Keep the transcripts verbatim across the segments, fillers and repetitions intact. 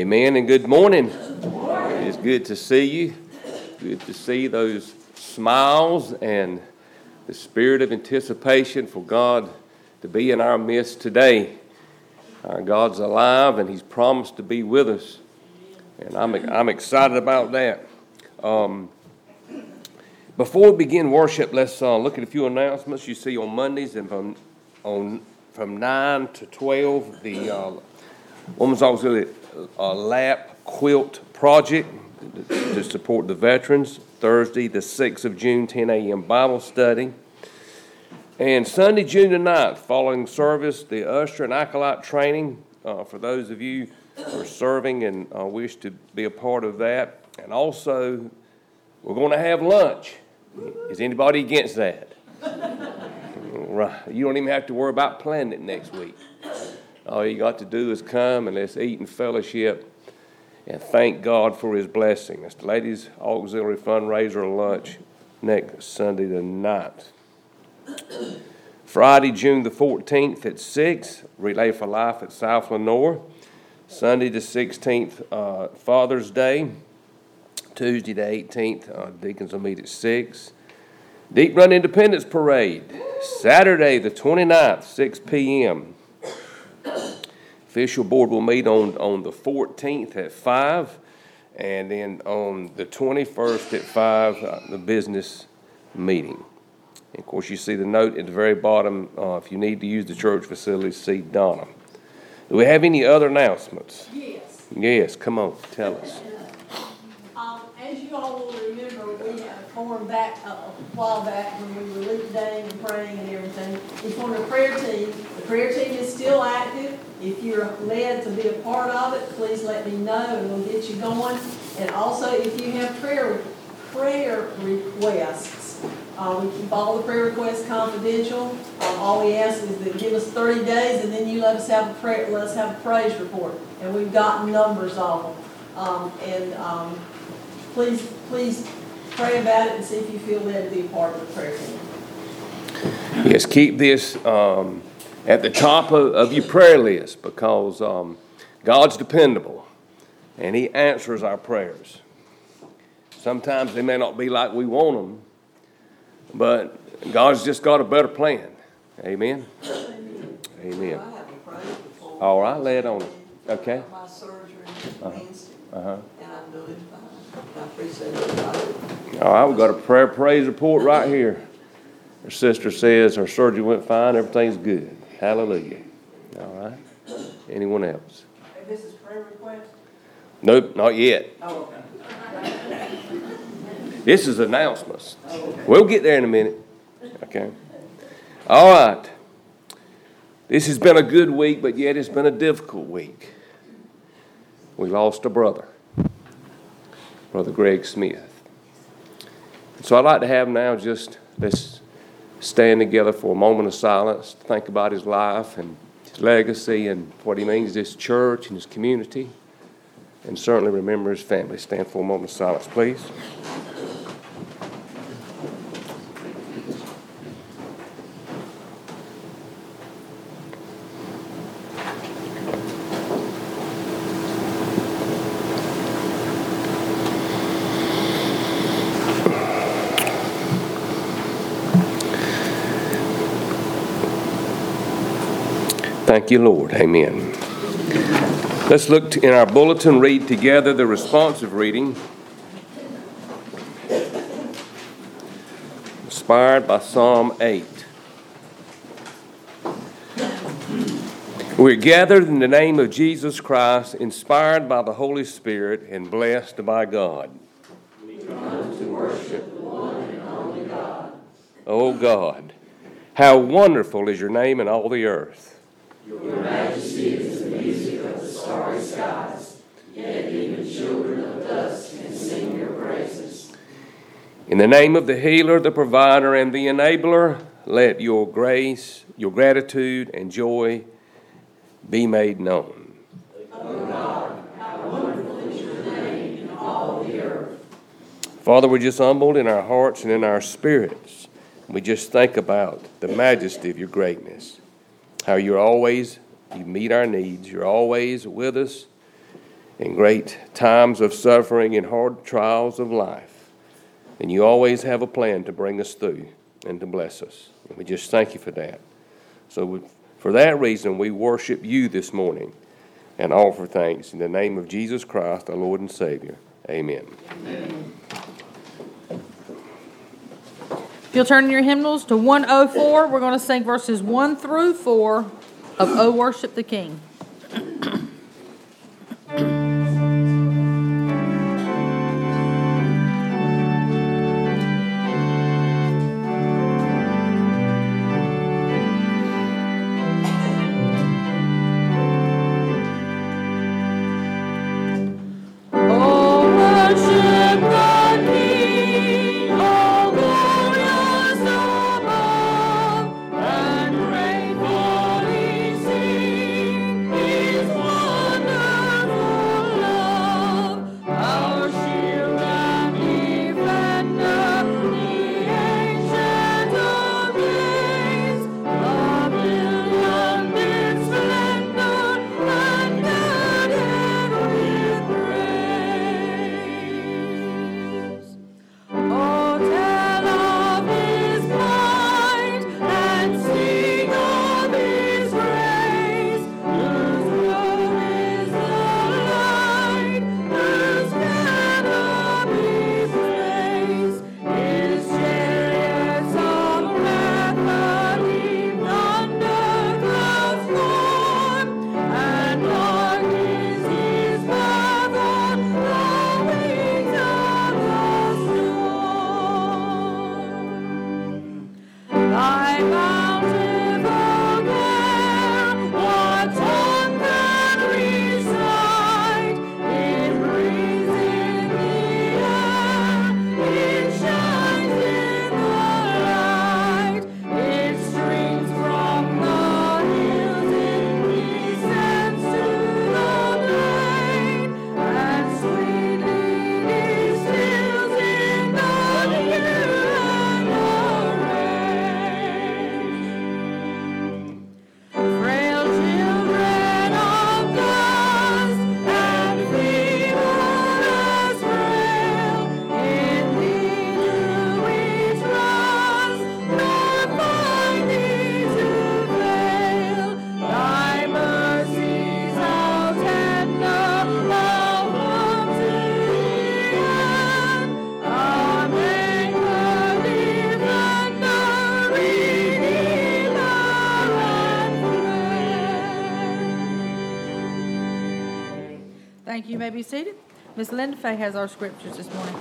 Amen and good morning. It's good to see you. Good to see those smiles and the spirit of anticipation for God to be in our midst today. Our God's alive and He's promised to be with us. And I'm I'm excited about that. Um, before we begin worship, let's uh, look at a few announcements. You see on Mondays and from on from nine to twelve, the uh, Women's Auxiliary uh, Lap Quilt Project to support the veterans. Thursday, the sixth of June, ten a.m. Bible study. And Sunday, June the ninth, following service, the usher and acolyte training uh, for those of you who are serving and uh, wish to be a part of that. And also, we're going to have lunch. Is anybody against that? Right. You don't even have to worry about planning it next week. All you got to do is come and let's eat and fellowship and thank God for His blessing. It's the Ladies Auxiliary Fundraiser lunch next Sunday the ninth. Friday, June the fourteenth at six, Relay for Life at South Lenoir. Sunday the sixteenth, uh, Father's Day. Tuesday the eighteenth, uh, Deacons will meet at six. Deep Run Independence Parade, Saturday the twenty-ninth, six p.m. Official board will meet on, on the fourteenth at five, and then on the twenty-first at five, uh, the business meeting. And of course, you see the note at the very bottom. Uh, if you need to use the church facilities, see Donna. Do we have any other announcements? Yes. Yes, come on, tell us. Um, as you all will remember, we had a forum back uh, a while back when we were lead dating and praying and everything. We formed a prayer team. The prayer team is still active. If you're led to be a part of it, please let me know and we'll get you going. And also, if you have prayer prayer requests, uh, we keep all the prayer requests confidential. Um, all we ask is that give us thirty days, and then you let us have a prayer. Let us have a praise report, and we've gotten numbers of them. Um, and um, please, please pray about it and see if you feel led to be a part of the prayer team. Yes, keep this um, at the top of, of your prayer list because um, God's dependable and He answers our prayers. Sometimes they may not be like we want them, but God's just got a better plan. Amen? Amen. Amen. I have a praise report. All right, lay it on it. Okay. My surgery Uh-huh. Wednesday, Uh-huh. and I'm doing fine. I appreciate everybody. All right, we've got a prayer praise report right here. Her sister says her surgery went fine, everything's good. Hallelujah. All right. Anyone else? And this is prayer request? Nope, not yet. Oh, okay. This is announcements. Oh, okay. We'll get there in a minute. Okay. All right. This has been a good week, but yet it's been a difficult week. We lost a brother, Brother Greg Smith. So I'd like to have now just let's stand together for a moment of silence to think about his life and his legacy and what he means to this church and his community, and certainly remember his family. Stand for a moment of silence, please. Thank you, Lord. Amen. Let's look in our bulletin, read together the responsive reading, inspired by Psalm eight. We're gathered in the name of Jesus Christ, inspired by the Holy Spirit, and blessed by God. We come to worship the one and only God. O God, how wonderful is your name in all the earth. Your majesty is the music of the starry skies, yet even children of dust can sing your praises. In the name of the healer, the provider, and the enabler, let your grace, your gratitude, and joy be made known. O God, how wonderful is your name in all the earth. Father, we're just humbled in our hearts and in our spirits. We just think about the majesty of your greatness. How you're always, you meet our needs. You're always with us. in great times of suffering and hard trials of life. And you always have a plan to bring us through and to bless us. And we just thank you for that. So we, for that reason, we worship you this morning and offer thanks in the name of Jesus Christ, our Lord and Savior. Amen. Amen. If you'll turn in your hymnals to one oh four, we're going to sing verses one through four of O Worship the King. Thank you. You may be seated. Miss Linda Fay has our scriptures this morning.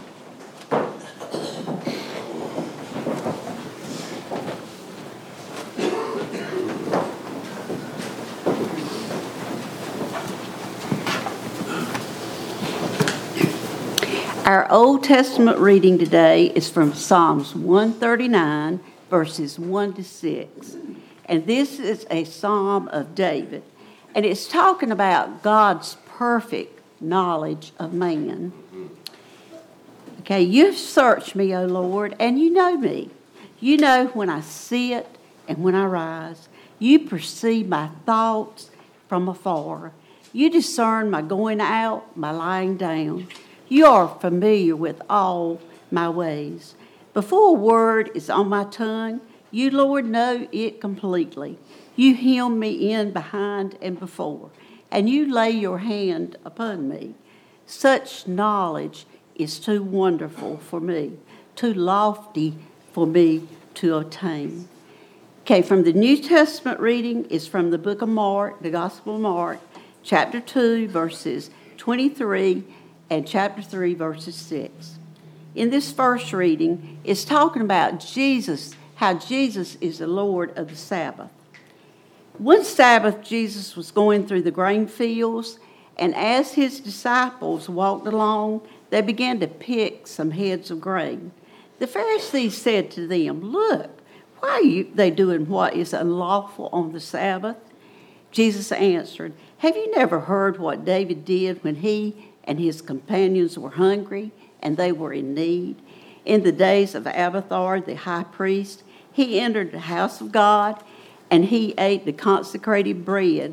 Our Old Testament reading today is from Psalms one thirty-nine, verses one to six. And this is a psalm of David. And it's talking about God's perfect knowledge of man. Okay, you've searched me, O Lord, and you know me. You know when I sit and when I rise. You perceive my thoughts from afar. You discern my going out, my lying down. You are familiar with all my ways. Before a word is on my tongue, you, Lord, know it completely. You hem me in behind and before, and you lay your hand upon me. Such knowledge is too wonderful for me, too lofty for me to attain. Okay, from the New Testament reading is from the book of Mark, the Gospel of Mark, chapter two, verses twenty-three, and chapter three, verses six. In this first reading, it's talking about Jesus, how Jesus is the Lord of the Sabbath. One Sabbath, Jesus was going through the grain fields, and as his disciples walked along, they began to pick some heads of grain. The Pharisees said to them, "Look, why are you, they doing what is unlawful on the Sabbath?" Jesus answered, "Have you never heard what David did when he and his companions were hungry and they were in need? In the days of Abiathar, the high priest, he entered the house of God, and he ate the consecrated bread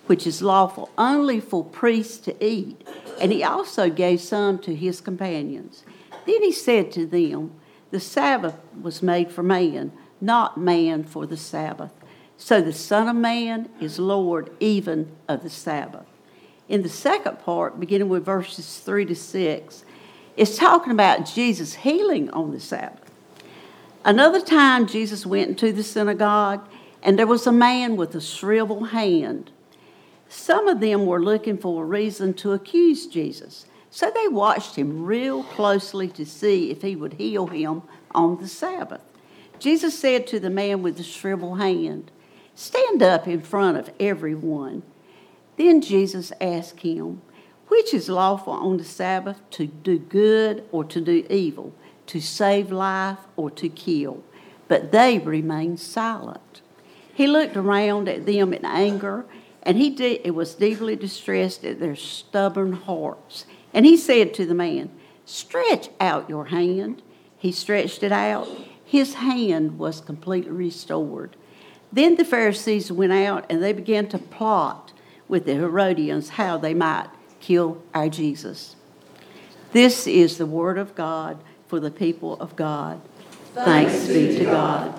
which is lawful only for priests to eat. And he also gave some to his companions. Then he said to them, the Sabbath was made for man, not man for the Sabbath. So the Son of Man is Lord even of the Sabbath. In the second part, beginning with verses three to six, it's talking about Jesus healing on the Sabbath. Another time, Jesus went into the synagogue, and there was a man with a shriveled hand. Some of them were looking for a reason to accuse Jesus, so they watched him real closely to see if he would heal him on the Sabbath. Jesus said to the man with the shriveled hand, stand up in front of everyone. Then Jesus asked him, which is lawful on the Sabbath, to do good or to do evil, to save life or to kill? But they remained silent. He looked around at them in anger, and he de- was deeply distressed at their stubborn hearts. And he said to the man, stretch out your hand. He stretched it out. His hand was completely restored. Then the Pharisees went out, and they began to plot with the Herodians how they might kill our Jesus. This is the word of God for the people of God. Thanks be to God.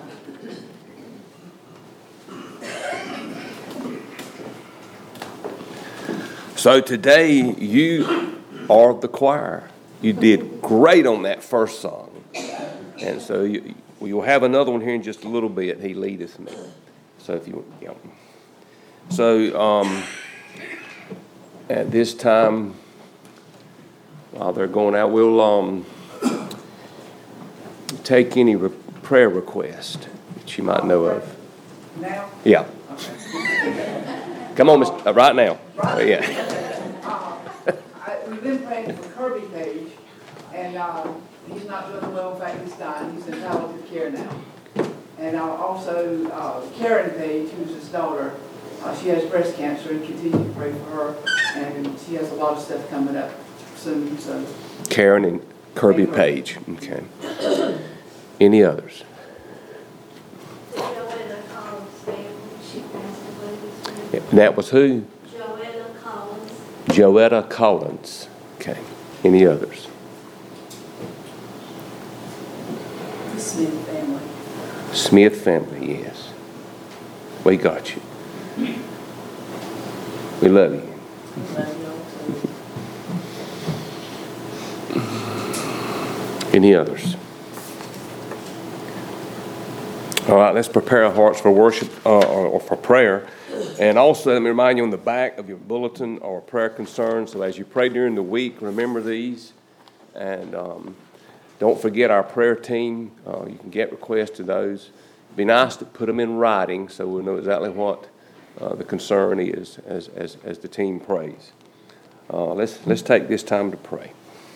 So today you are the choir. You did great on that first song. And so you, you'll have another one here in just a little bit. He leadeth me. So if you, you know. So um, at this time, while they're going out, we'll um, take any re- prayer request that you might know of. Now? Yeah. Okay. Come on, Mister Uh, right now. Uh, yeah. Uh, I, we've been praying for Kirby Page, and uh, he's not doing well. In fact, he's dying. He's in palliative care now. And uh, also uh, Karen Page, who's his daughter, uh, she has breast cancer, and continue to pray for her. And she has a lot of stuff coming up soon. So. Karen and Kirby Page. Okay. Any others? Joanna Collins' family, she passed away this week. And that was who? Joanna Collins. Joetta Collins. Okay. Any others? The Smith family. Smith family, yes. We got you. We love you. We love you also. Any others? All right, let's prepare our hearts for worship uh, or, or for prayer. And also, let me remind you on the back of your bulletin are prayer concerns. So as you pray during the week, remember these. And um, don't forget our prayer team. Uh, you can get requests to those. It'd be nice to put them in writing so we'll know exactly what uh, the concern is as, as, as the team prays. Uh, let's, let's take this time to pray.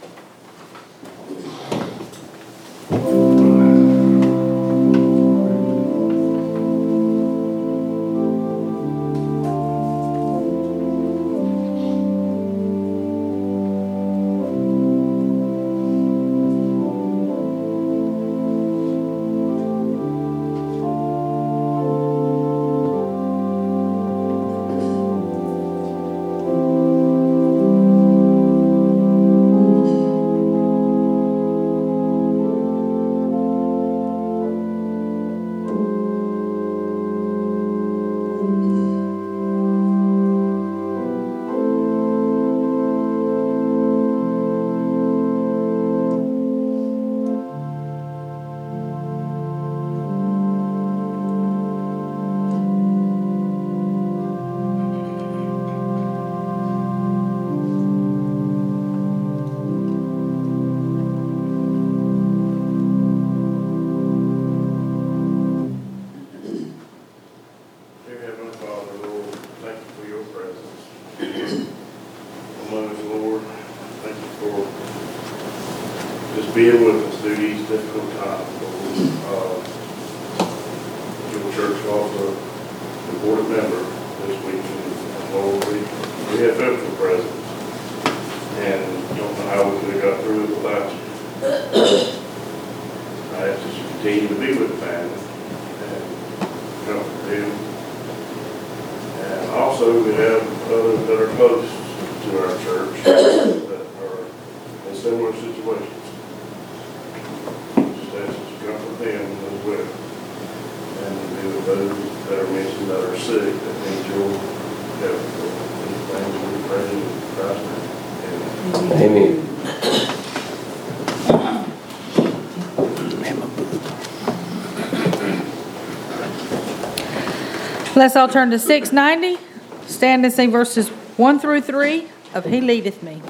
being with us through these difficult times. Uh, your church lost a important member this week, and Lord, we, we have felt your presence, and don't know how we could have got through it without you. I ask that you continue to be with the family and comfort them. And also also, we have others that are close to our church that are in similar situations. Just ask that you comfort them as well. And we do with those that are mentioned that are sick, that need your help. These things we pray in Christ's name. Amen. Amen. Let's all turn to six ninety. Stand and sing verses one through three of He Leadeth Me.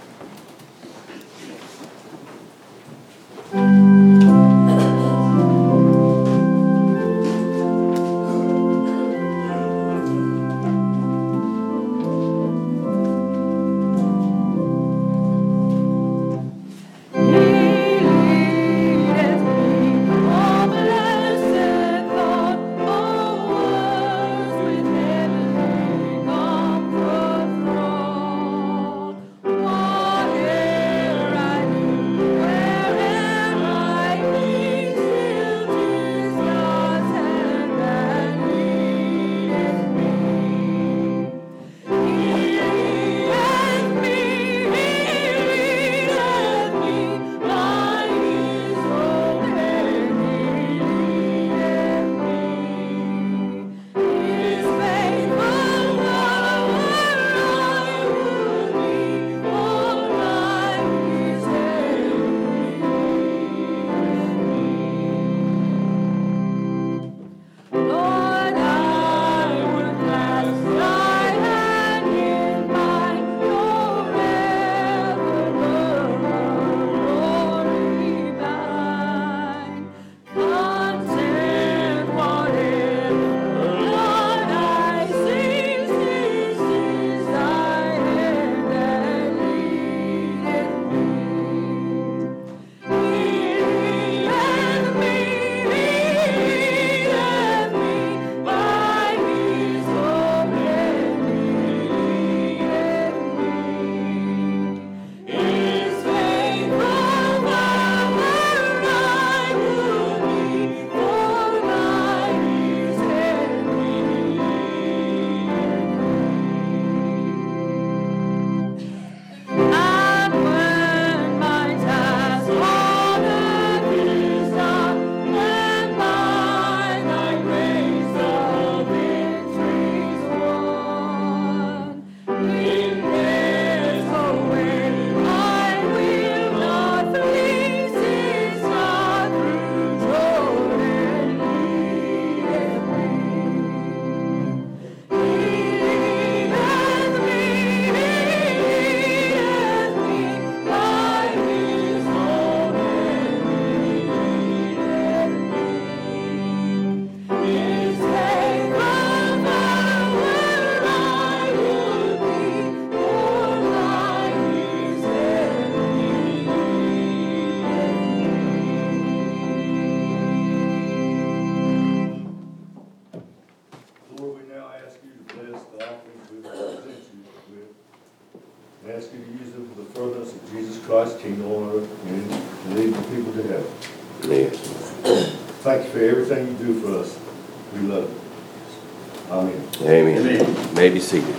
Ask you to use them for the furtherance of Jesus Christ's kingdom on earth and to lead the people to heaven. Yes. Thank you for everything you do for us. We love you. Amen. Amen. Amen. May be seated.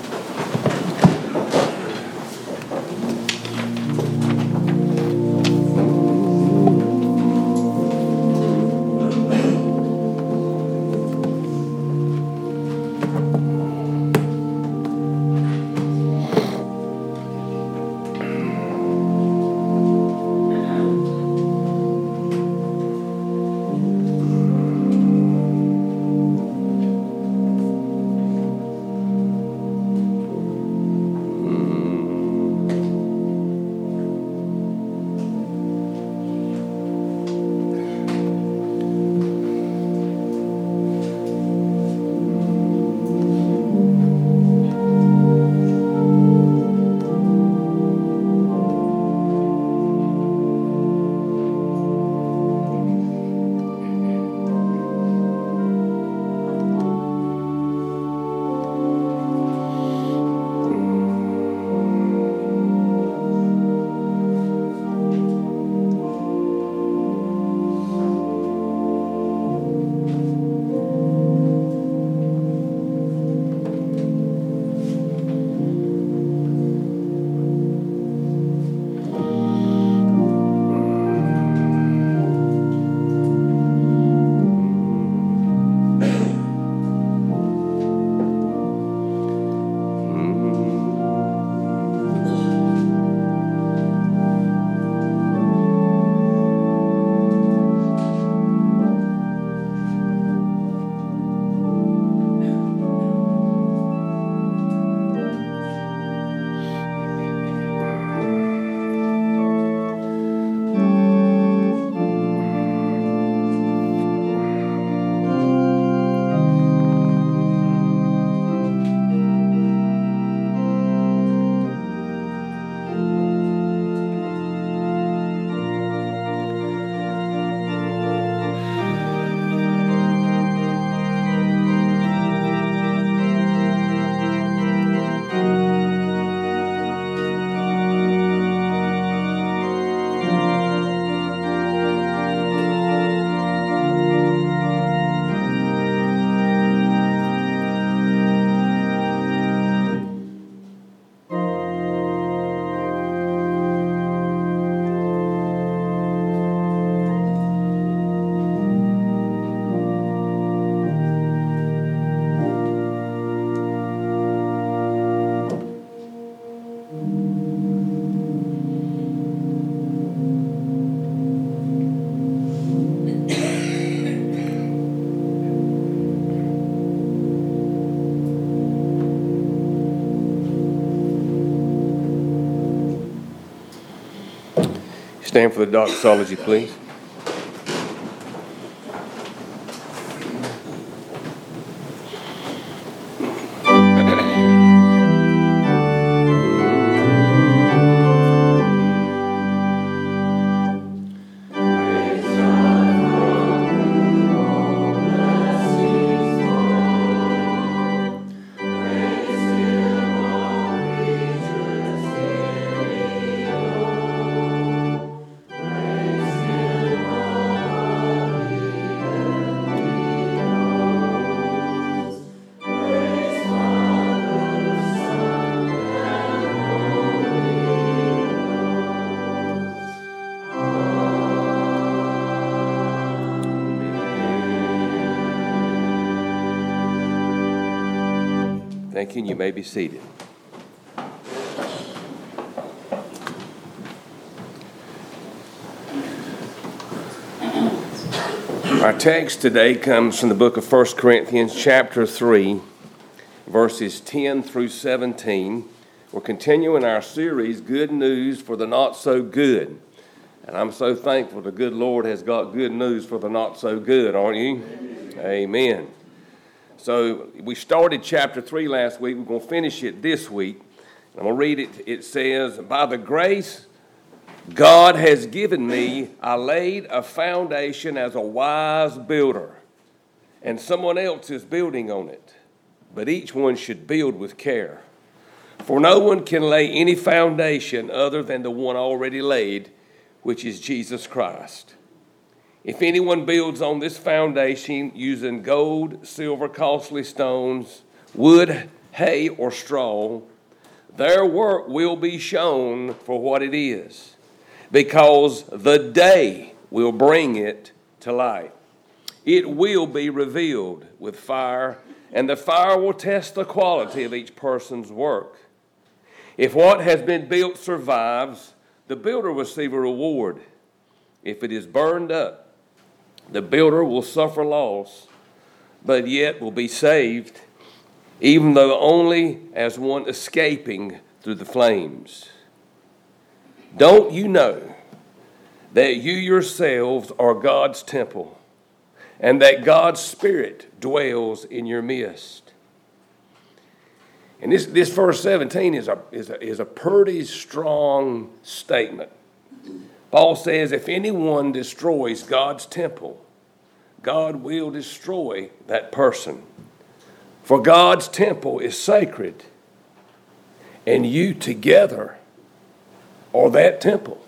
Stand for the doxology, please. Thank you, and you may be seated. Our text today comes from the book of First Corinthians chapter three, verses ten through seventeen. We're continuing our series, Good News for the Not So Good. And I'm so thankful the good Lord has got good news for the not so good, aren't you? Amen. Amen. So we started chapter three last week. We're going to finish it this week. I'm going to read it. It says, by the grace God has given me, I laid a foundation as a wise builder, and someone else is building on it. But each one should build with care. For no one can lay any foundation other than the one already laid, which is Jesus Christ. If anyone builds on this foundation using gold, silver, costly stones, wood, hay, or straw, their work will be shown for what it is, because the day will bring it to light. It will be revealed with fire, and the fire will test the quality of each person's work. If what has been built survives, the builder will receive a reward. If it is burned up, the builder will suffer loss, but yet will be saved, even though only as one escaping through the flames. Don't you know that you yourselves are God's temple, and that God's Spirit dwells in your midst? And this, this verse seventeen is a, is, a, is a pretty strong statement. Paul says, if anyone destroys God's temple, God will destroy that person. For God's temple is sacred, and you together are that temple.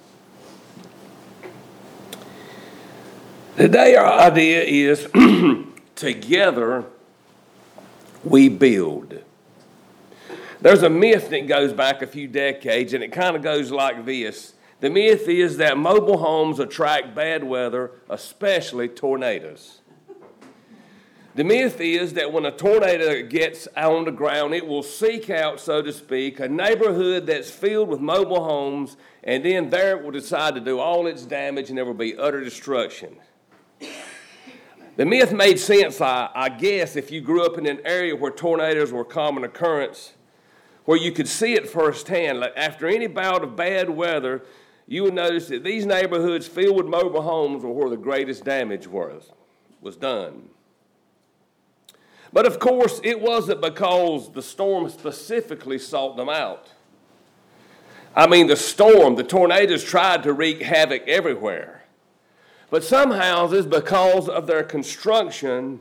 Today our idea is together we build. There's a myth that goes back a few decades, and it kind of goes like this. The myth is that mobile homes attract bad weather, especially tornadoes. The myth is that when a tornado gets on the ground, it will seek out, so to speak, a neighborhood that's filled with mobile homes, and then there it will decide to do all its damage, and there will be utter destruction. The myth made sense, I, I guess, if you grew up in an area where tornadoes were a common occurrence, where you could see it firsthand. Like after any bout of bad weather, you would notice that these neighborhoods filled with mobile homes were where the greatest damage was, was done. But of course, it wasn't because the storm specifically sought them out. I mean, the storm, the tornadoes tried to wreak havoc everywhere. But some houses, because of their construction,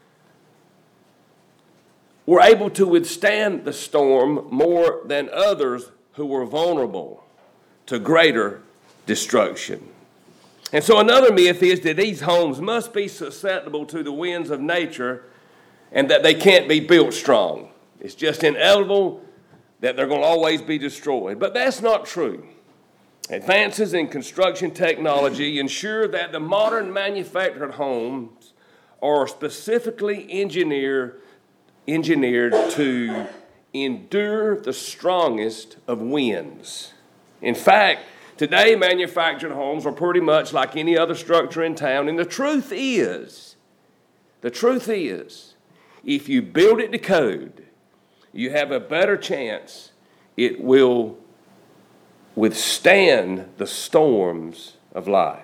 were able to withstand the storm more than others who were vulnerable to greater destruction. And so another myth is that these homes must be susceptible to the winds of nature and that they can't be built strong. It's just inevitable that they're going to always be destroyed. But that's not true. Advances in construction technology ensure that the modern manufactured homes are specifically engineered, engineered to endure the strongest of winds. In fact, today manufactured homes are pretty much like any other structure in town. And the truth is, the truth is, if you build it to code, you have a better chance it will withstand the storms of life.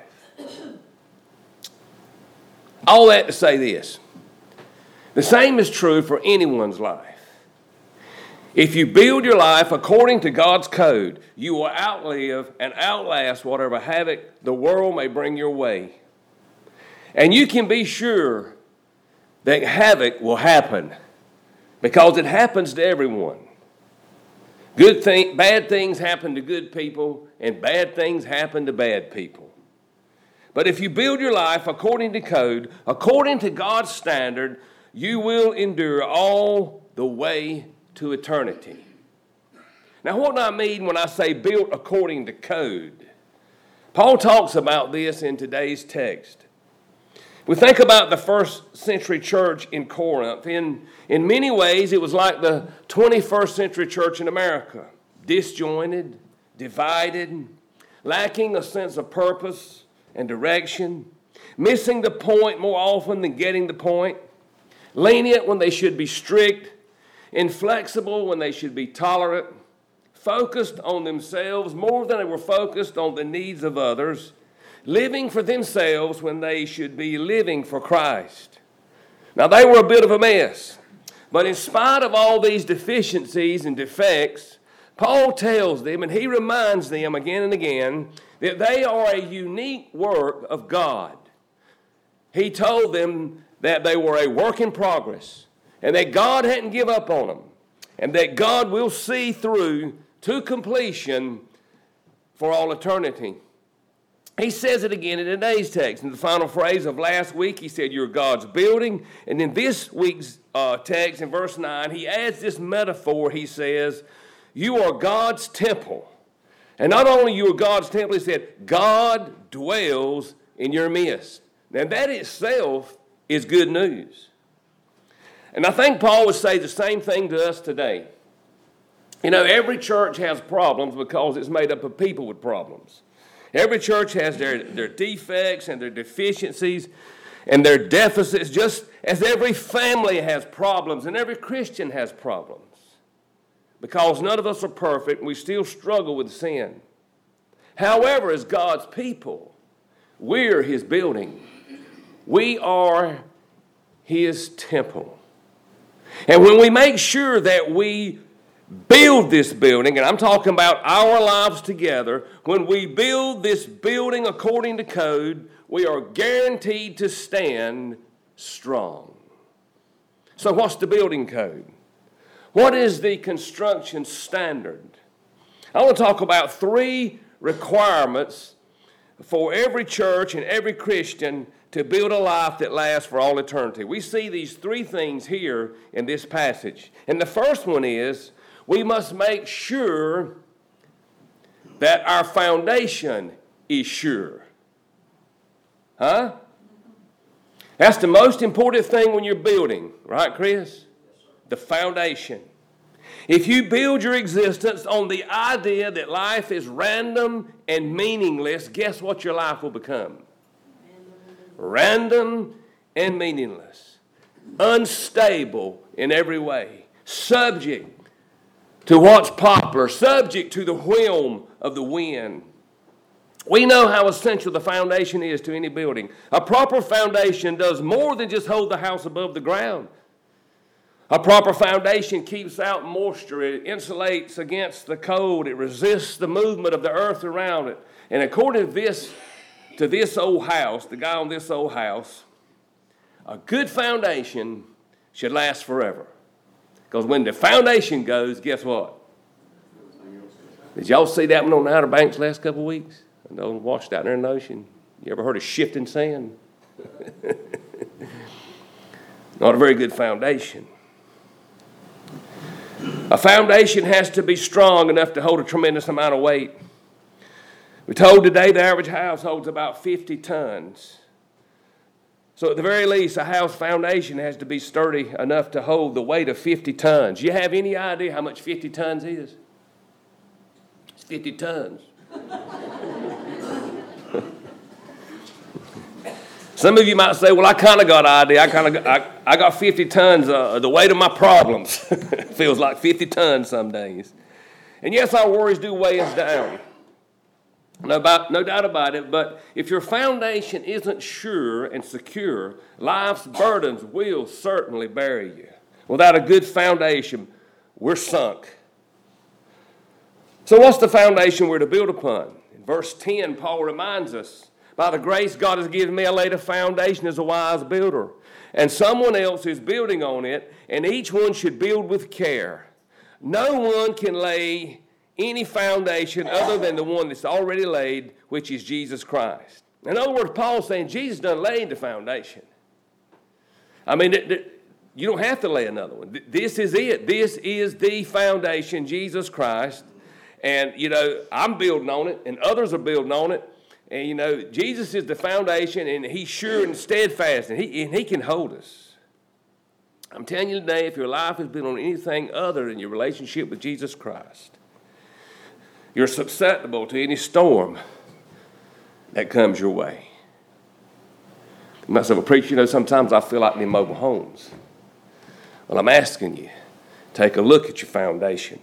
All that to say this. The same is true for anyone's life. If you build your life according to God's code, you will outlive and outlast whatever havoc the world may bring your way. And you can be sure that havoc will happen because it happens to everyone. Good thing, bad things happen to good people, and bad things happen to bad people. But if you build your life according to code, according to God's standard, you will endure all the way to eternity. Now, what do I mean when I say built according to code? Paul talks about this in today's text. We think about the first century church in Corinth. In, in many ways, it was like the twenty-first century church in America. Disjointed, divided, lacking a sense of purpose and direction, missing the point more often than getting the point, lenient when they should be strict, inflexible when they should be tolerant, focused on themselves more than they were focused on the needs of others, living for themselves when they should be living for Christ. Now, they were a bit of a mess, but in spite of all these deficiencies and defects, Paul tells them, and he reminds them again and again, that they are a unique work of God. He told them that they were a work in progress, and that God hadn't given up on them, and that God will see through to completion for all eternity. He says it again in today's text. In the final phrase of last week, he said, you're God's building. And in this week's uh, text, in verse nine, he adds this metaphor. He says, you are God's temple. And not only you are God's temple, he said, God dwells in your midst. Now that itself is good news. And I think Paul would say the same thing to us today. You know, every church has problems because it's made up of people with problems. Every church has their, their defects and their deficiencies and their deficits, just as every family has problems and every Christian has problems. Because none of us are perfect and we still struggle with sin. However, as God's people, we're His building. We are His temple. And when we make sure that we build this building, and I'm talking about our lives together, when we build this building according to code, we are guaranteed to stand strong. So what's the building code? What is the construction standard? I want to talk about three requirements for every church and every Christian to build a life that lasts for all eternity. We see these three things here in this passage. And the first one is, we must make sure that our foundation is sure. Huh? That's the most important thing when you're building, right, Chris? The foundation. If you build your existence on the idea that life is random and meaningless, guess what your life will become? Random and meaningless. Unstable in every way. Subject to what's popular, subject to the whim of the wind. We know how essential the foundation is to any building. A proper foundation does more than just hold the house above the ground. A proper foundation keeps out moisture. It insulates against the cold. It resists the movement of the earth around it. And according to this, to this old house, the guy on this old house, a good foundation should last forever. Because when the foundation goes, guess what? Did y'all see that one on the Outer Banks last couple of weeks? I know, washed out there in the ocean. You ever heard of shifting sand? Not a very good foundation. A foundation has to be strong enough to hold a tremendous amount of weight. We're told today the average house holds about fifty tons. So at the very least, a house foundation has to be sturdy enough to hold the weight of fifty tons. You have any idea how much fifty tons is? It's fifty tons. Some of you might say, well, I kind of got an idea. I kind of I, I got fifty tons of uh, the weight of my problems. Feels like fifty tons some days. And yes, our worries do weigh us down. No, about, no doubt about it, but if your foundation isn't sure and secure, life's burdens will certainly bury you. Without a good foundation, we're sunk. So what's the foundation we're to build upon? In verse ten, Paul reminds us, by the grace God has given me, I laid a foundation as a wise builder, and someone else is building on it, and each one should build with care. No one can lay any foundation other than the one that's already laid, which is Jesus Christ. In other words, Paul's saying Jesus done laid the foundation. I mean, it, it, you don't have to lay another one. This is it. This is the foundation, Jesus Christ. And, you know, I'm building on it, and others are building on it. And, you know, Jesus is the foundation, and he's sure and steadfast, and he, and he can hold us. I'm telling you today, if your life has been on anything other than your relationship with Jesus Christ, you're susceptible to any storm that comes your way. You might say, well, preacher, you know, sometimes I feel like in mobile homes. Well, I'm asking you, take a look at your foundation.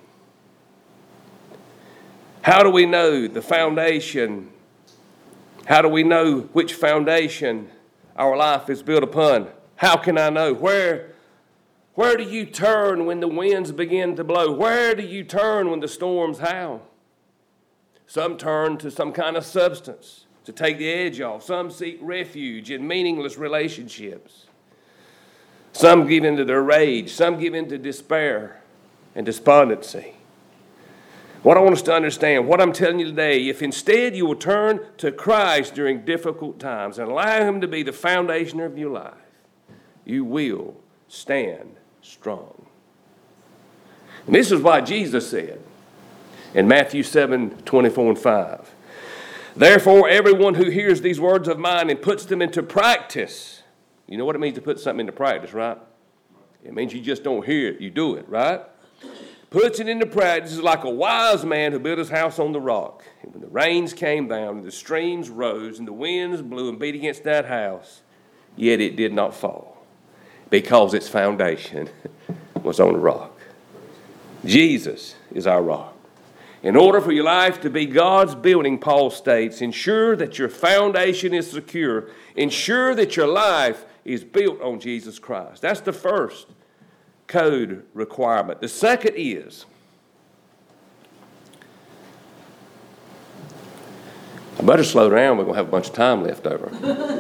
How do we know the foundation? How do we know which foundation our life is built upon? How can I know? Where, where do you turn when the winds begin to blow? Where do you turn when the storms howl? Some turn to some kind of substance to take the edge off. Some seek refuge in meaningless relationships. Some give in to their rage. Some give in to despair and despondency. What I want us to understand, what I'm telling you today, if instead you will turn to Christ during difficult times and allow him to be the foundation of your life, you will stand strong. And this is why Jesus said in Matthew seven, twenty-four and five, therefore everyone who hears these words of mine and puts them into practice, you know what it means to put something into practice, right? It means you just don't hear it, you do it, right? Puts it into practice is like a wise man who built his house on the rock. And when the rains came down, and the streams rose, and the winds blew and beat against that house, yet it did not fall, because its foundation was on the rock. Jesus is our rock. In order for your life to be God's building, Paul states, ensure that your foundation is secure. Ensure that your life is built on Jesus Christ. That's the first code requirement. The second is, I better slow down, we're going to have a bunch of time left over.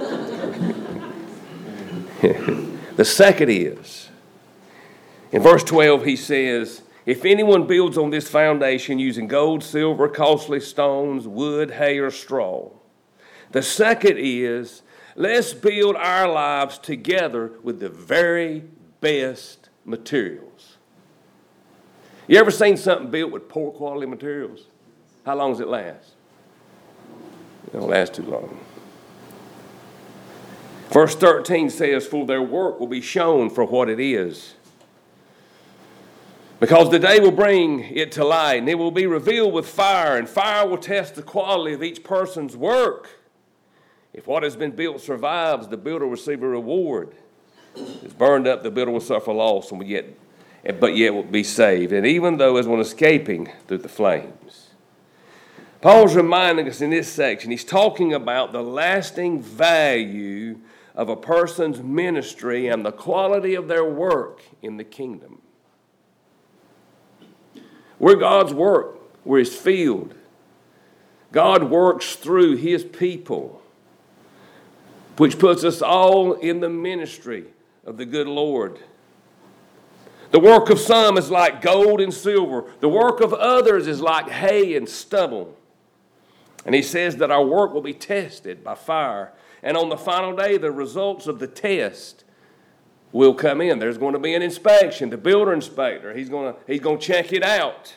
The second is, in verse twelve he says, if anyone builds on this foundation using gold, silver, costly stones, wood, hay, or straw. The second is, let's build our lives together with the very best materials. You ever seen something built with poor quality materials? How long does it last? It don't last too long. Verse thirteen says, for their work will be shown for what it is. Because the day will bring it to light, and it will be revealed with fire, and fire will test the quality of each person's work. If what has been built survives, the builder will receive a reward. If it's burned up, the builder will suffer loss, and will yet, but yet will be saved, and even though as one escaping through the flames. Paul's reminding us in this section, he's talking about the lasting value of a person's ministry and the quality of their work in the kingdom. We're God's work. We're his field. God works through his people, which puts us all in the ministry of the good Lord. The work of some is like gold and silver. The work of others is like hay and stubble. And he says that our work will be tested by fire. And on the final day, the results of the test will come in. There's going to be an inspection. The builder inspector, he's going to, he's going to check it out.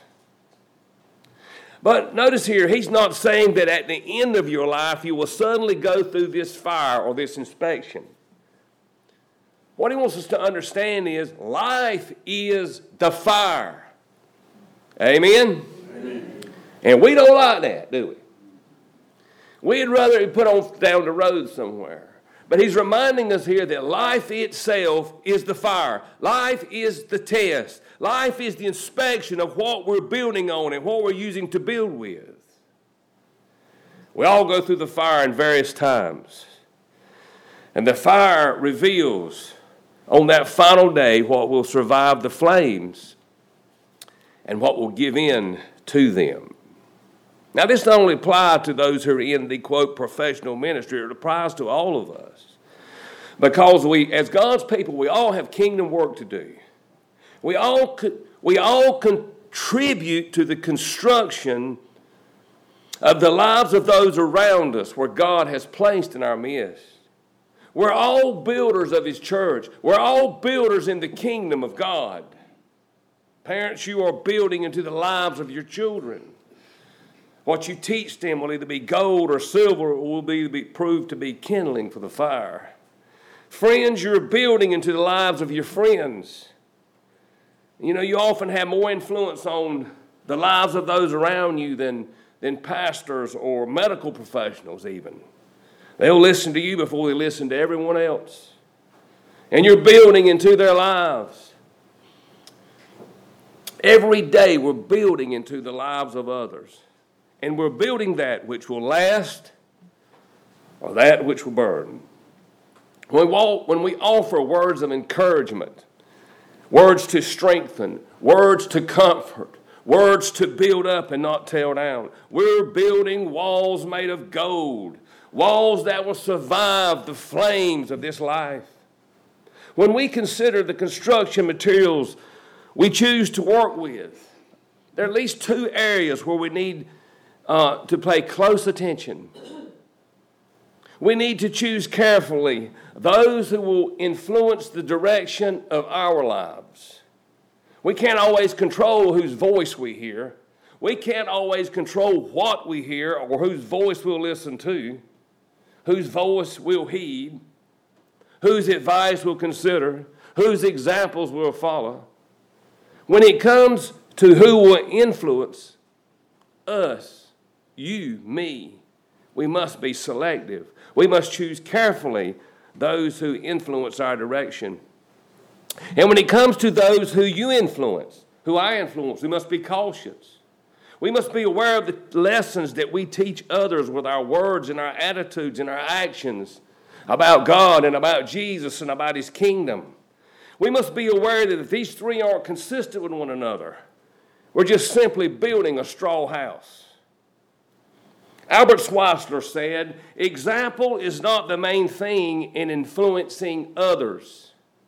But notice here, he's not saying that at the end of your life you will suddenly go through this fire or this inspection. What he wants us to understand is life is the fire. Amen? Amen. And we don't like that, do we? We'd rather be put on down the road somewhere. But he's reminding us here that life itself is the fire. Life is the test. Life is the inspection of what we're building on and what we're using to build with. We all go through the fire in various times. And the fire reveals on that final day what will survive the flames and what will give in to them. Now, this not only applies to those who are in the, quote, professional ministry, it applies to all of us. Because we, as God's people, we all have kingdom work to do. We all, we all contribute to the construction of the lives of those around us where God has placed in our midst. We're all builders of His church. We're all builders in the kingdom of God. Parents, you are building into the lives of your children. What you teach them will either be gold or silver, or will be, be proved to be kindling for the fire. Friends, you're building into the lives of your friends. You know, you often have more influence on the lives of those around you than, than pastors or medical professionals even. They'll listen to you before they listen to everyone else. And you're building into their lives. Every day we're building into the lives of others. And we're building that which will last or that which will burn. When we, walk, when we offer words of encouragement, words to strengthen, words to comfort, words to build up and not tear down, we're building walls made of gold, walls that will survive the flames of this life. When we consider the construction materials we choose to work with, there are at least two areas where we need uh, to pay close attention. We need to choose carefully those who will influence the direction of our lives. We can't always control whose voice we hear. We can't always control what we hear or whose voice we'll listen to, whose voice we'll heed, whose advice we'll consider, whose examples we'll follow. When it comes to who will influence us, you, me, we must be selective. We must choose carefully those who influence our direction. And when it comes to those who you influence, who I influence, we must be cautious. We must be aware of the lessons that we teach others with our words and our attitudes and our actions about God and about Jesus and about His kingdom. We must be aware that if these three aren't consistent with one another, we're just simply building a straw house. Albert Schweitzer said, example is not the main thing in influencing others.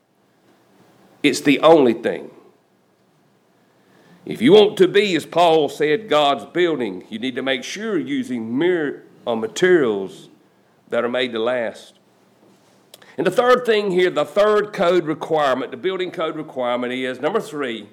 It's the only thing. If you want to be, as Paul said, God's building, you need to make sure you're using mere, uh, materials that are made to last. And the third thing here, the third code requirement, the building code requirement is, number three,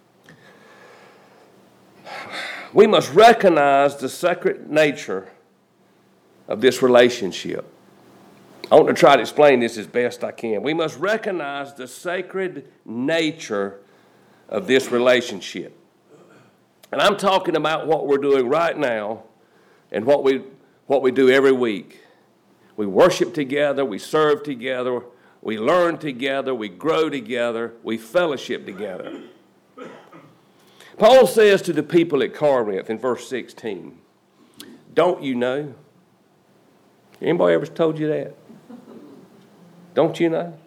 we must recognize the sacred nature of this relationship. I want to try to explain this as best I can. We must recognize the sacred nature of this relationship. And I'm talking about what we're doing right now and what we, what we do every week. We worship together, we serve together, we learn together, we grow together, we fellowship together. Paul says to the people at Corinth in verse sixteen, don't you know? Anybody ever told you that? Don't you know?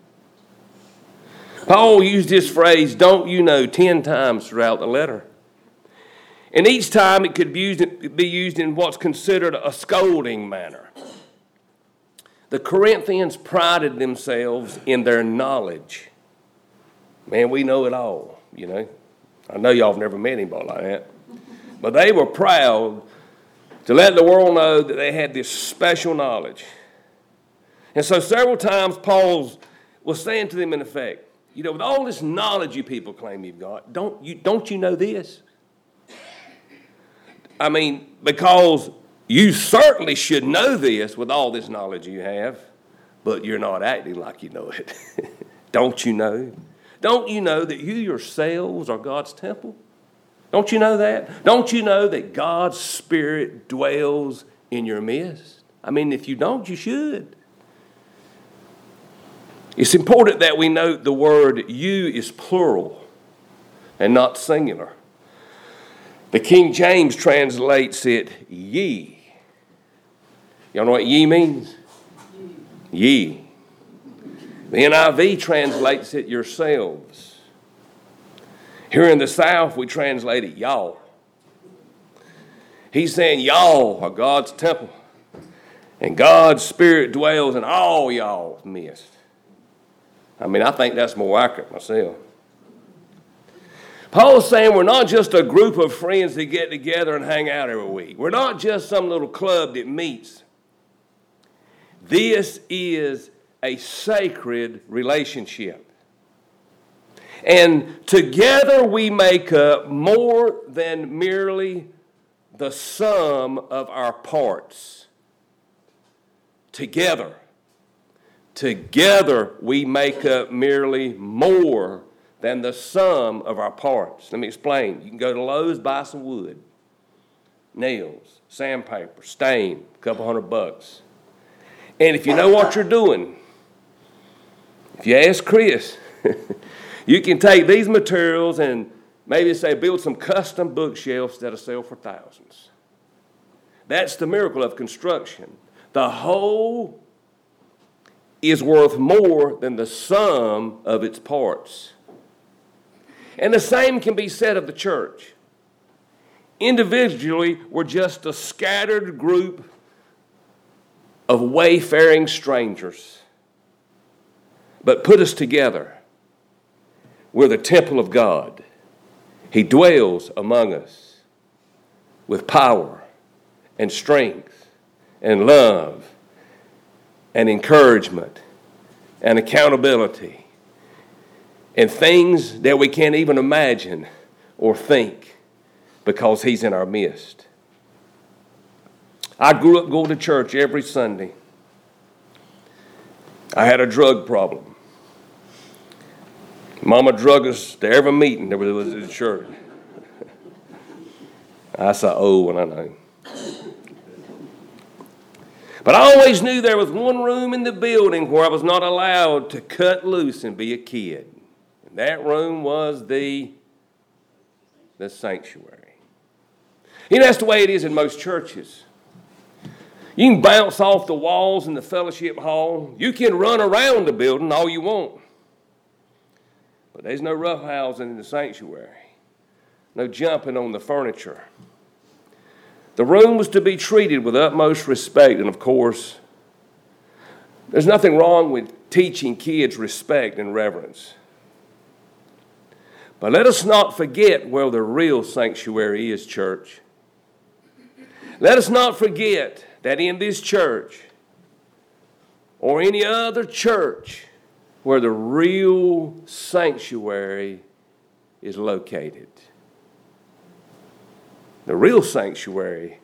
Paul used this phrase, don't you know, ten times throughout the letter. And each time it could be used, be used in what's considered a scolding manner. The Corinthians prided themselves in their knowledge. Man, we know it all, you know. I know y'all have never met anybody like that. But they were proud to let the world know that they had this special knowledge. And so several times Paul was saying to them in effect, you know, with all this knowledge you people claim you've got, don't you, don't you know this? I mean, because you certainly should know this with all this knowledge you have, but you're not acting like you know it. Don't you know? Don't you know that you yourselves are God's temple? Don't you know that? Don't you know that God's Spirit dwells in your midst? I mean, if you don't, you should. It's important that we note the word you is plural and not singular. The King James translates it ye. Y'all know what ye means? Ye. The N I V translates it yourselves. Here in the South, we translate it y'all. He's saying y'all are God's temple. And God's Spirit dwells in all y'all's midst. I mean, I think that's more accurate myself. Paul's saying we're not just a group of friends that get together and hang out every week. We're not just some little club that meets. This is a sacred relationship. And together we make up more than merely the sum of our parts. Together. Together we make up merely more than the sum of our parts. Let me explain. You can go to Lowe's, buy some wood, nails, sandpaper, stain, a couple hundred bucks. And if you know what you're doing, if you ask Chris, you can take these materials and maybe say build some custom bookshelves that'll sell for thousands. That's the miracle of construction. The whole is worth more than the sum of its parts. And the same can be said of the church. Individually, we're just a scattered group of wayfaring strangers. But put us together, we're the temple of God. He dwells among us with power and strength and love and encouragement and accountability and things that we can't even imagine or think because He's in our midst. I grew up going to church every Sunday. I had a drug problem. Mama drug us to every meeting there was in church. I saw old one, I know. But I always knew there was one room in the building where I was not allowed to cut loose and be a kid. And that room was the, the sanctuary. You know, that's the way it is in most churches. You can bounce off the walls in the fellowship hall. You can run around the building all you want. But there's no roughhousing in the sanctuary. No jumping on the furniture. The room was to be treated with utmost respect, and of course, there's nothing wrong with teaching kids respect and reverence. But let us not forget where the real sanctuary is, church. Let us not forget that in this church, or any other church, where the real sanctuary is located. The real sanctuary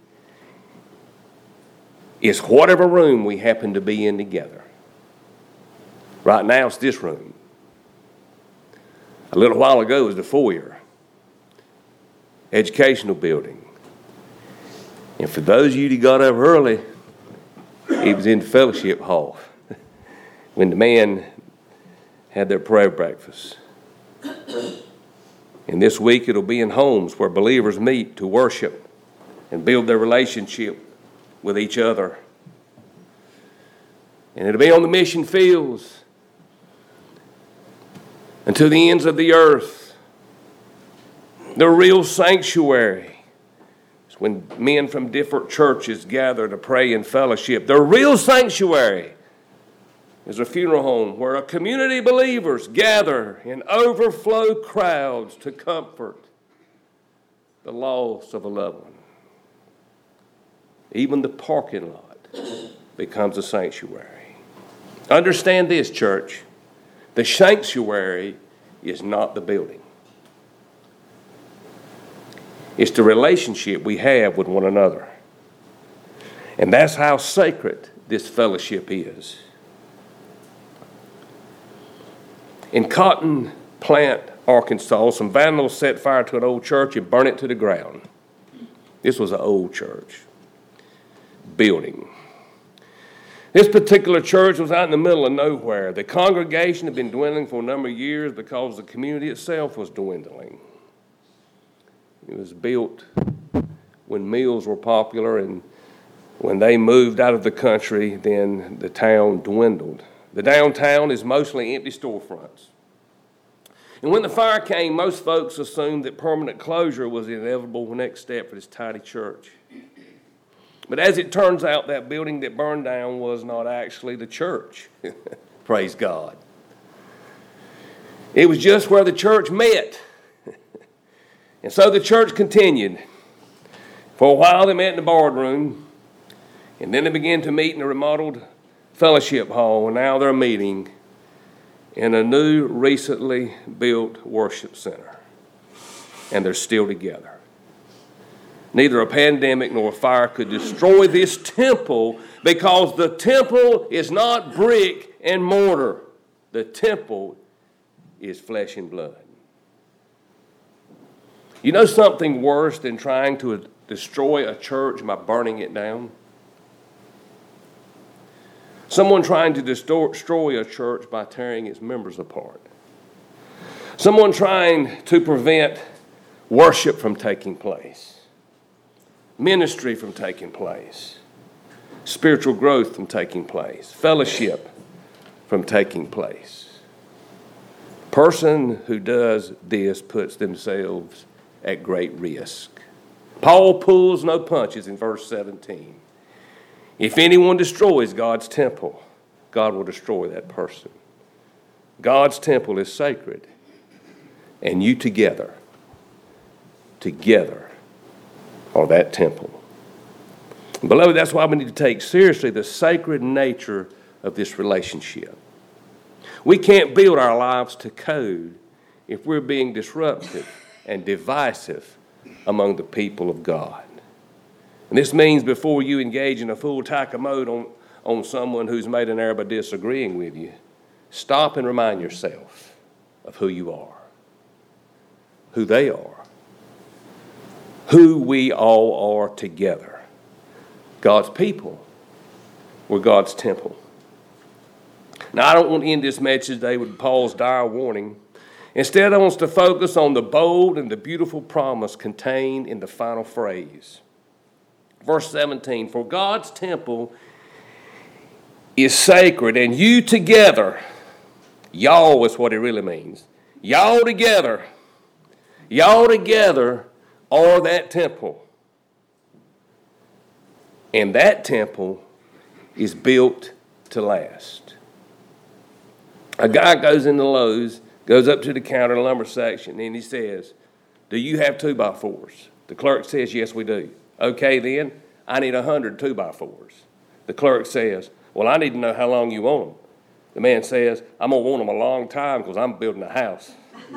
is whatever room we happen to be in together. Right now, it's this room. A little while ago, it was the foyer, educational building. And for those of you that got up early, it was in the fellowship hall when the men had their prayer breakfast. And this week it'll be in homes where believers meet to worship and build their relationship with each other. And it'll be on the mission fields and to the ends of the earth. The real sanctuary is when men from different churches gather to pray in fellowship. The real sanctuary is a funeral home where a community of believers gather in overflow crowds to comfort the loss of a loved one. Even the parking lot becomes a sanctuary. Understand this, church. The sanctuary is not the building. It's the relationship we have with one another. And that's how sacred this fellowship is. In Cotton Plant, Arkansas, some vandals set fire to an old church and burned it to the ground. This was an old church building. This particular church was out in the middle of nowhere. The congregation had been dwindling for a number of years because the community itself was dwindling. It was built when mills were popular and When they moved out of the country, then the town dwindled. The downtown is mostly empty storefronts. And when the fire came, most folks assumed that permanent closure was the inevitable next step for this tiny church. But as it turns out, that building that burned down was not actually the church. Praise God. It was just where the church met. And so the church continued. For a while they met in the boardroom, and then they began to meet in the remodeled fellowship hall, and now they're meeting in a new, recently built worship center. And they're still together. Neither a pandemic nor a fire could destroy this temple, because the temple is not brick and mortar. The temple is flesh and blood. You know something worse than trying to destroy a church by burning it down? Someone trying to destroy a church by tearing its members apart. Someone trying to prevent worship from taking place, ministry from taking place, spiritual growth from taking place, fellowship from taking place. A person who does this puts themselves at great risk. Paul pulls no punches in verse seventeen. If anyone destroys God's temple, God will destroy that person. God's temple is sacred, and you together, together are that temple. Beloved, that's why we need to take seriously the sacred nature of this relationship. We can't build our lives to code if we're being disruptive and divisive among the people of God. And this means before you engage in a full attack mode on, on someone who's made an error by disagreeing with you, stop and remind yourself of who you are, who they are, who we all are together. God's people. We're God's temple. Now, I don't want to end this message today with Paul's dire warning. Instead, I want us to focus on the bold and the beautiful promise contained in the final phrase. Verse seventeen, for God's temple is sacred, and you together, y'all is what it really means. Y'all together, y'all together are that temple. And that temple is built to last. A guy goes into Lowe's, goes up to the counter in the lumber section, and he says, do you have two by fours? The clerk says, yes, we do. Okay, then, I need a hundred two by fours. The clerk says, well, I need to know how long you want them. The man says, I'm going to want them a long time because I'm building a house.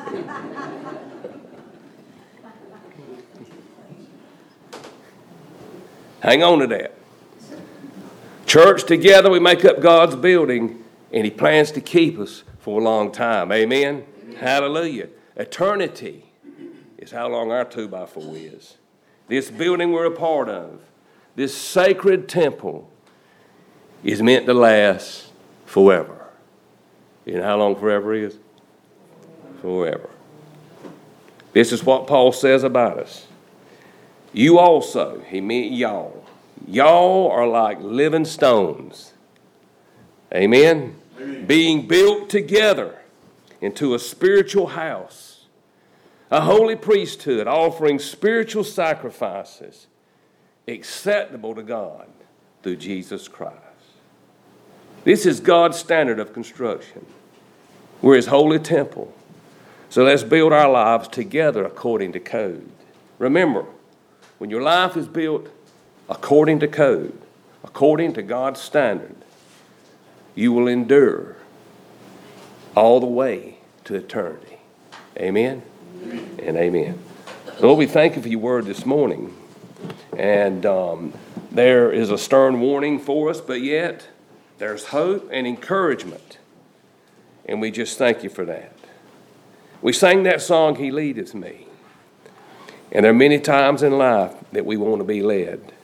Hang on to that. Church, together we make up God's building, and He plans to keep us for a long time. Amen? Amen. Hallelujah. Eternity is how long our two by four is. This building we're a part of, this sacred temple, is meant to last forever. You know how long forever is? Forever. This is what Paul says about us. You also, he meant y'all. Y'all are like living stones. Amen? Amen. Being built together into a spiritual house, a holy priesthood, offering spiritual sacrifices acceptable to God through Jesus Christ. This is God's standard of construction. We're His holy temple. So let's build our lives together according to code. Remember, when your life is built according to code, according to God's standard, you will endure all the way to eternity. Amen? Amen. And amen. Lord, we thank you for your word this morning. And um, there is a stern warning for us, but yet there's hope and encouragement. And we just thank you for that. We sang that song, He Leadeth Me. And there are many times in life that we want to be led.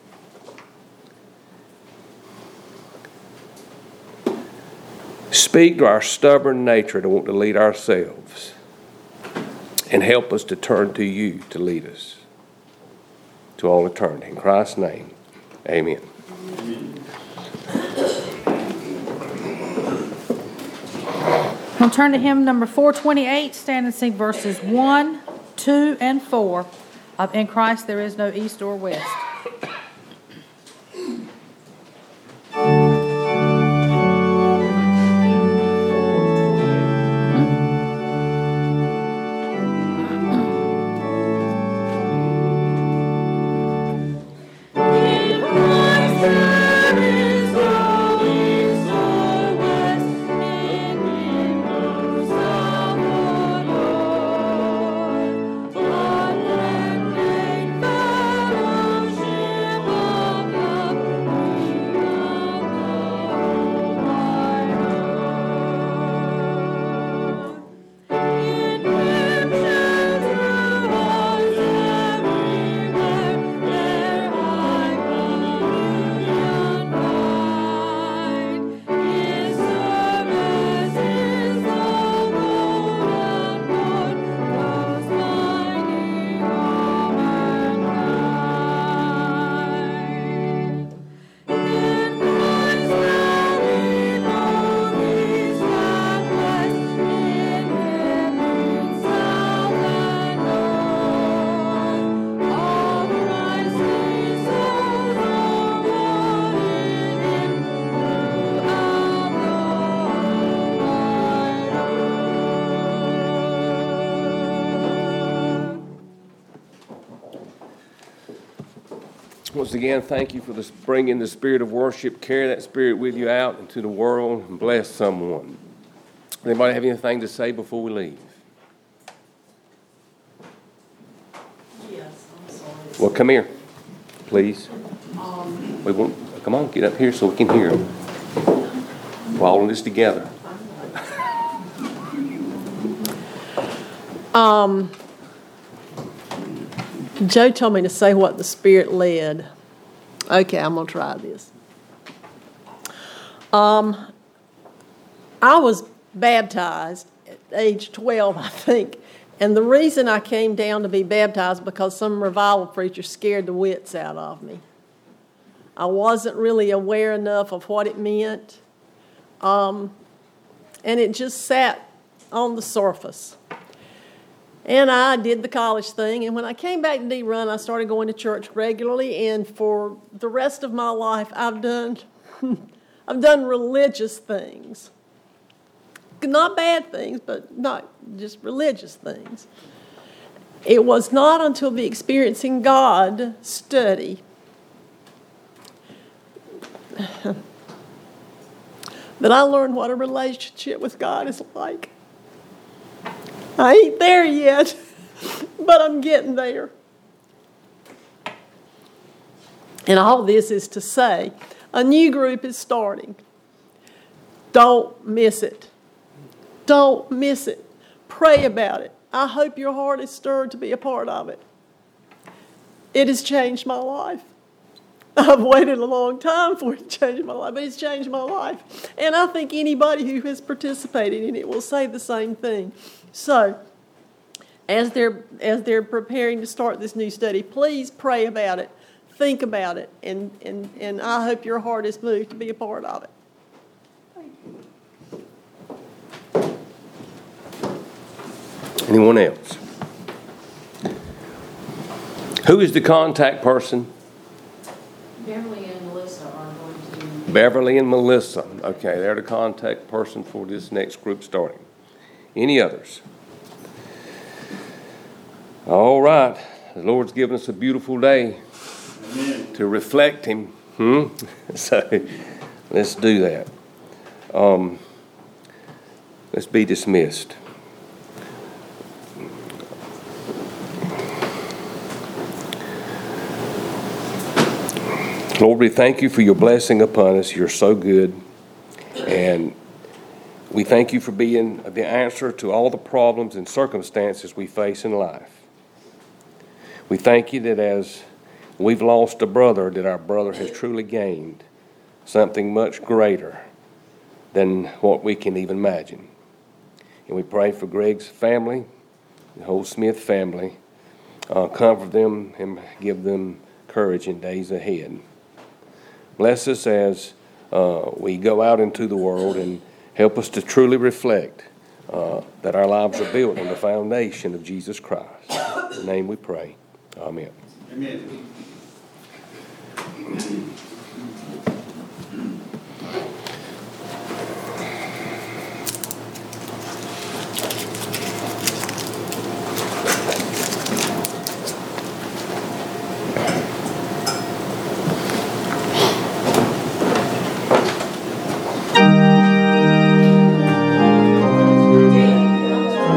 Speak to our stubborn nature to want to lead ourselves, and help us to turn to you to lead us to all eternity. In Christ's name, amen. We'll turn to hymn number four twenty-eight, stand and sing verses one, two, and four of In Christ There Is No East or West. Once again, thank you for this, bringing the spirit of worship. Carry that spirit with you out into the world and bless someone. Anybody have anything to say before we leave? Yes, I'm sorry. Well, come here, please. Um, We won't, come on, get up here so we can hear them. We're all in this together. Um, Joe told me to say what the Spirit led. Okay, I'm going to try this. Um, I was baptized at age twelve, I think. And the reason I came down to be baptized because some revival preacher scared the wits out of me. I wasn't really aware enough of what it meant. Um, and it just sat on the surface. And I did the college thing, and when I came back to D-Run, I started going to church regularly, and for the rest of my life, I've done, I've done religious things. Not bad things, but not just religious things. It was not until the Experiencing God study that I learned what a relationship with God is like. I ain't there yet, but I'm getting there. And all this is to say, a new group is starting. Don't miss it. Don't miss it. Pray about it. I hope your heart is stirred to be a part of it. It has changed my life. I've waited a long time for it to change my life, but it's changed my life. And I think anybody who has participated in it will say the same thing. So, as they're as they're preparing to start this new study, please pray about it, think about it, and, and, and I hope your heart is moved to be a part of it. Anyone else? Who is the contact person? Beverly and Melissa are going to... Beverly and Melissa. Okay, they're the contact person for this next group starting. Any others? All right. The Lord's given us a beautiful day. Amen. To reflect Him. Hmm? So let's do that. Um, let's be dismissed. Lord, we thank you for your blessing upon us. You're so good. And we thank you for being the answer to all the problems and circumstances we face in life. We thank you that as we've lost a brother, that our brother has truly gained something much greater than what we can even imagine. And we pray for Greg's family, the whole Smith family. Uh, comfort them and give them courage in days ahead. Bless us as uh, we go out into the world, and help us to truly reflect uh, that our lives are built on the foundation of Jesus Christ. In His name we pray. Amen. Amen.